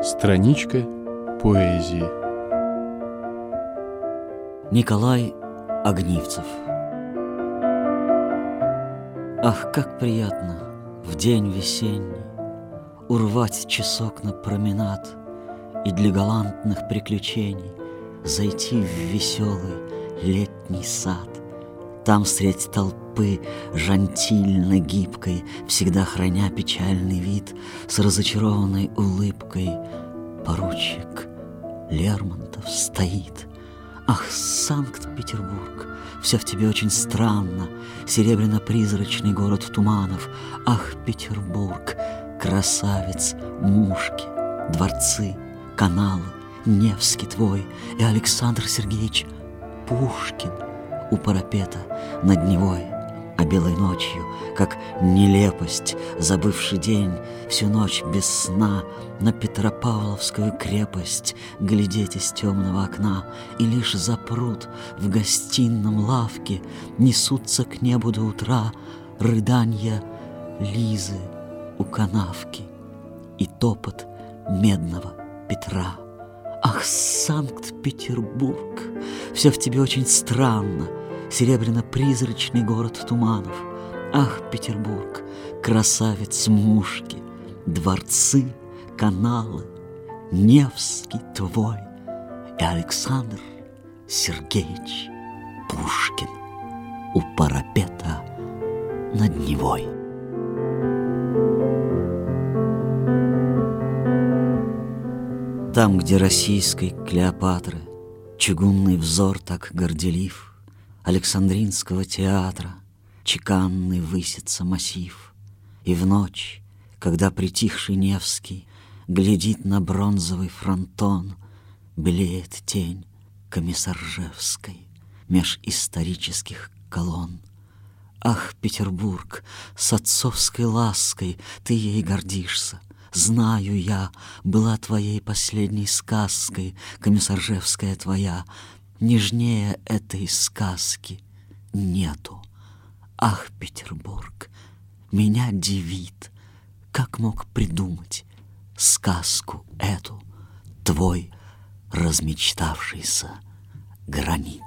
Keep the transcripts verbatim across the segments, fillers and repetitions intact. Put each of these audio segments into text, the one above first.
Страничка поэзии. Николай Огнивцев. Ах, как приятно в день весенний урвать часок на променад и для галантных приключений зайти в веселый летний сад. Там средь толпы жантильно-гибкой, всегда храня печальный вид, с разочарованной улыбкой поручик Лермонтов стоит. Ах, Санкт-Петербург, все в тебе очень странно, серебряно-призрачный город туманов. Ах, Петербург, красавец Мушки, дворцы, каналы, Невский твой и Александр Сергеевич Пушкин у парапета над Невой. А белой ночью, как нелепость, забывший день, всю ночь без сна на Петропавловскую крепость глядеть из темного окна, и лишь запрут в гостином лавке несутся к небу до утра рыданья Лизы у канавки и топот медного Петра. Ах, Санкт-Петербург, все в тебе очень странно, серебряно-призрачный город туманов. Ах, Петербург, красавец Мушки, дворцы, каналы, Невский твой и Александр Сергеевич Пушкин у парапета над Невой. Там, где российской Клеопатры чугунный взор так горделив, Александринского театра чеканный высится массив, и в ночь, когда притихший Невский глядит на бронзовый фронтон, белеет тень Комиссаржевской меж исторических колонн. Ах, Петербург, с отцовской лаской ты ей гордишься. Знаю я, была твоей последней сказкой Комиссаржевская твоя. Нежнее этой сказки нету. Ах, Петербург, меня дивит, как мог придумать сказку эту твой размечтавшийся гранит.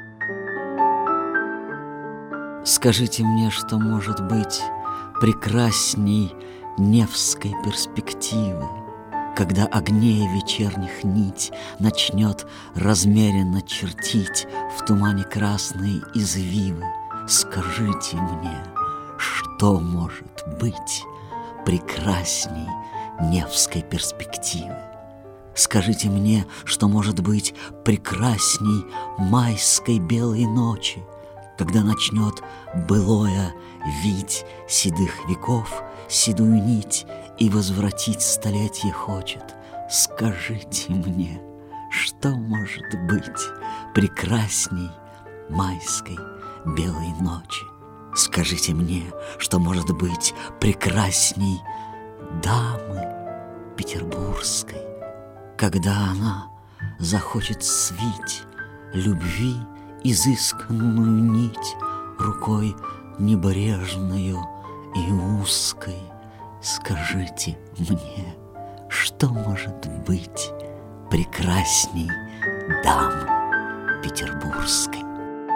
Скажите мне, что может быть прекрасней Невской перспективы, когда огней вечерних нить начнет размеренно чертить в тумане красные извивы. Скажите мне, что может быть прекрасней Невской перспективы? Скажите мне, что может быть прекрасней майской белой ночи, когда начнет былое вить седых веков седую нить и возвратить столетие хочет. Скажите мне, что может быть прекрасней майской белой ночи? Скажите мне, что может быть прекрасней дамы петербургской, когда она захочет свить любви изысканную нить рукой небрежною и узкой. Скажите мне, что может быть прекрасней дамы петербургской?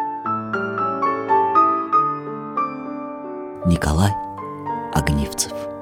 Николай Огнивцев.